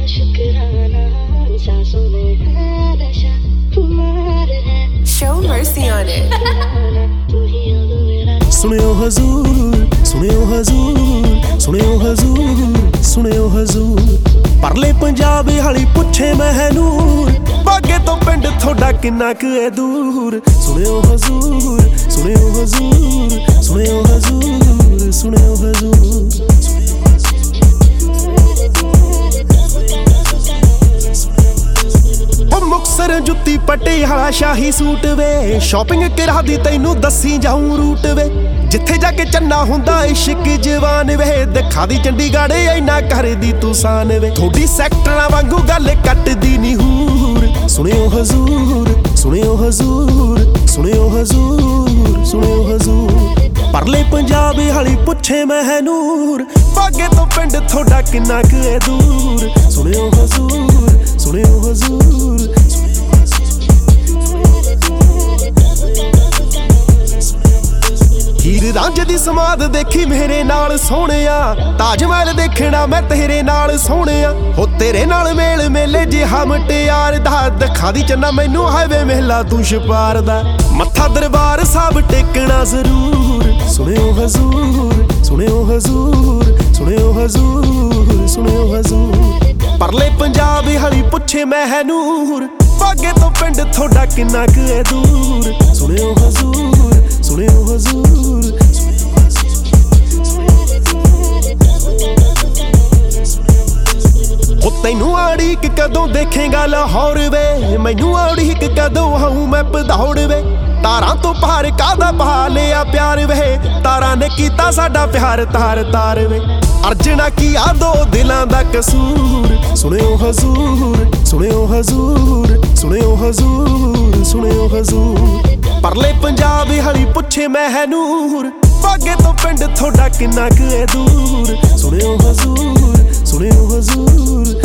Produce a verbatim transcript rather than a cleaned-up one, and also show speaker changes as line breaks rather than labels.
Show mercy on it.
ਸੁਣਿਓ ਹਜ਼ੂਰ ਸੁਣਿਓ ਹਜ਼ੂਰ ਸੁਣਿਓ ਹਜ਼ੂਰ ਸੁਣਿਓ ਹਜ਼ੂਰ ਪਰਲੇ ਪੰਜਾਬ ਹਾਲੀ ਪੁੱਛੇ ਮਹਿਨੂਰ ਬਾਗੇ ਤੋਂ ਪਿੰਡ ਥੋੜਾ ਕਿੰਨਾ ਕੁ ਏ ਦੂਰ ਸੁਣਿਓ ਹਜ਼ੂਰ ਸੁਣਿਓ ਹਜ਼ੂਰ ਸੁਣਿਓ ਹਜ਼ੂਰ ਸੁਣਿਓ ਹਜ਼ੂਰ ਮੁਕਤਸਰ ਜੁੱਤੀ ਪਟਿਆਲਾ ਸ਼ਾਹੀ ਸੂਟ ਵੇ ਸ਼ਾਪਿੰਗ ਕਰਾ ਦੀ ਤੈਨੂੰ ਦੱਸੀ ਜਾਊਂ ਰੂਟ ਵੇ ਜਿੱਥੇ ਜਾ ਕੇ ਚੰਨਾ ਹੁੰਦਾ ਇਸ਼ਕ ਜਵਾਨ ਵੇ ਦਿਖਾ ਦੀ ਚੰਡੀਗੜ੍ਹ ਇੰਨਾ ਕਰਦੀ ਤੂੰ ਸਾਨ ਵੇ ਥੋੜੀ ਸੈਕਟਰਾਂ ਵਾਂਗੂ ਗੱਲ ਕੱਟਦੀ ਨੀ ਹੂਰ ਸੁਣਿਓ ਹਜ਼ੂਰ ਸੁਣਿਓ ਹਜ਼ੂਰ ਸੁਣਿਓ ਹਜ਼ੂਰ ਸੁਣਿਓ ਹਜ਼ੂਰ ਪਰਲੇ ਪੰਜਾਬ ਹਾਲੀ ਪੁੱਛੇ ਮਹਿਨੂਰ ਬਾਗੇ ਤੋਂ ਪਿੰਡ ਥੋੜਾ ਕਿੰਨਾ ਕੁ ਏ ਦੂਰ ਸੁਣਿਓ ਹਜ਼ੂਰ ਸੁਣਿਓ ਹਜ਼ੂਰ ਹੀਰ ਰਾਂਝੇ ਦੀ ਸਮਾਧ ਦੇਖੀ ਮੇਰੇ ਨਾਲ ਸੋਹਣਿਆ ਤਾਜ ਮਹਿਲ ਦੇਖਣਾ ਮੈਂ ਤੇਰੇ ਨਾਲ ਸੋਹਣਿਆ ਹੋ ਤੇਰੇ ਨਾਲ ਮੇਲ ਮੇਲੇ ਜਿਹਾ ਮਟਿਆਰ ਦਾ ਦਿਖਾ ਦੀ ਚੰਨਾ ਮੈਨੂੰ ਹਾਈਵੇ ਮਹਿਲਾ ਤੂੰ ਛਪਾਰ ਦਾ ਮੱਥਾ ਦਰਬਾਰ ਸਾਹਿਬ ਟੇਕਣਾ ਜ਼ਰੂਰ ਸੁਣਿਓ ਹਜ਼ੂਰ ਸੁਣਿਓ ਹਜ਼ੂਰ ਸੁਣਿਓ ਹਜ਼ੂਰ ਸੁਣਿਓ ਹਜ਼ੂਰ ਪਰਲੇ ਪੰਜਾਬ ਹਾਲੀ ਪੁੱਛੇ ਮਹਿਨੂਰ ਬਾਗੇ ਤੋਂ ਪਿੰਡ ਥੋੜਾ ਕਿੰਨਾ ਕੁ ਏ ਦੂਰ ਸੁਣਿਓ ਹਜ਼ੂਰ ਸੁਣਿਓ ਹਜ਼ੂਰ ਹੋ ਤੈਨੂੰ ਆੜੀਕ ਕਦੋਂ ਦੇਖੇਗਾ ਲਾਹੌਰ ਵੇ ਮੈਨੂੰ ਆੜੀਕ ਕਦੋਂ ਆਊਂ ਮੈਂ ਭਦੌੜ ਵੇ ਤਾਰਾਂ ਤੋਂ ਪਾਰ ਕਾਹਦਾ ਬਹਾ ਲਿਆ ਪਿਆਰ ਵੇ ਤਾਰਾਂ ਨੇ ਕੀਤਾ ਸਾਡਾ ਪਿਆਰ ਤਾਰ ਤਾਰ ਵੇ ਅਰਜਣਾ ਕੀ ਆ ਦੋ ਦਿਲਾਂ ਦਾ ਕਸੂਰ ਸੁਣਿਓ ਹਜ਼ੂਰ ਸੁਣਿਓ ਹਜ਼ੂਰ ਸੁਣਿਓ ਹਜ਼ੂਰ ਸੁਣਿਓ ਹਜ਼ੂਰ ਪਰਲੇ ਪੰਜਾਬ ਹਾਲੀ ਪੁੱਛੇ ਮਹਿਨੂਰ ਬਾਗੇ ਤੋਂ ਪਿੰਡ ਥੋੜਾ ਕਿੰਨਾ ਕੁ ਏ ਦੂਰ ਸੁਣਿਓ ਹਜ਼ੂਰ ਸੁਣਿਓ ਹਜ਼ੂਰ